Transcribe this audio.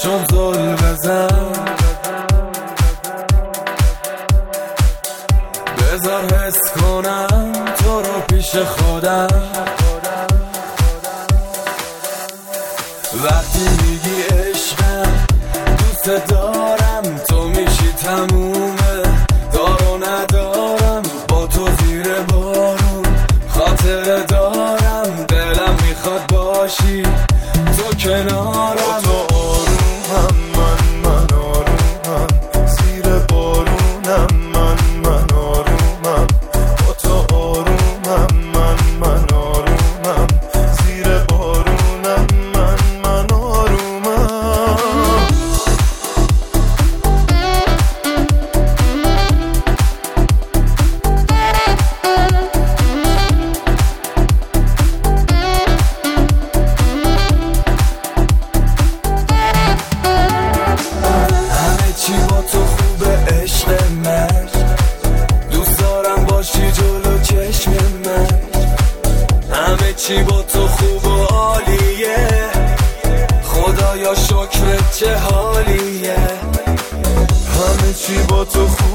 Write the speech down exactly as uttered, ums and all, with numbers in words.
چشم زل بزن، بذار حس کنم تو رو پیش خودم. وقتی میگی عشقم دوست دارم، تو میشی تمومه، دارو ندارم با تو زیر بارون، خاطر دارم دلم میخواد باشی تو کنارم. تو آرومم من من آرومم، زیر بارونم من من آرومم. با تو آرومم من من آرومم، زیر بارونم من من آرومم. چی با تو خوبه عشق من، دوست دارم باشی جلو چشم من. همه چی با تو خوب و عالیه، خدایا شکرت چه حالیه. همه چی با تو خوب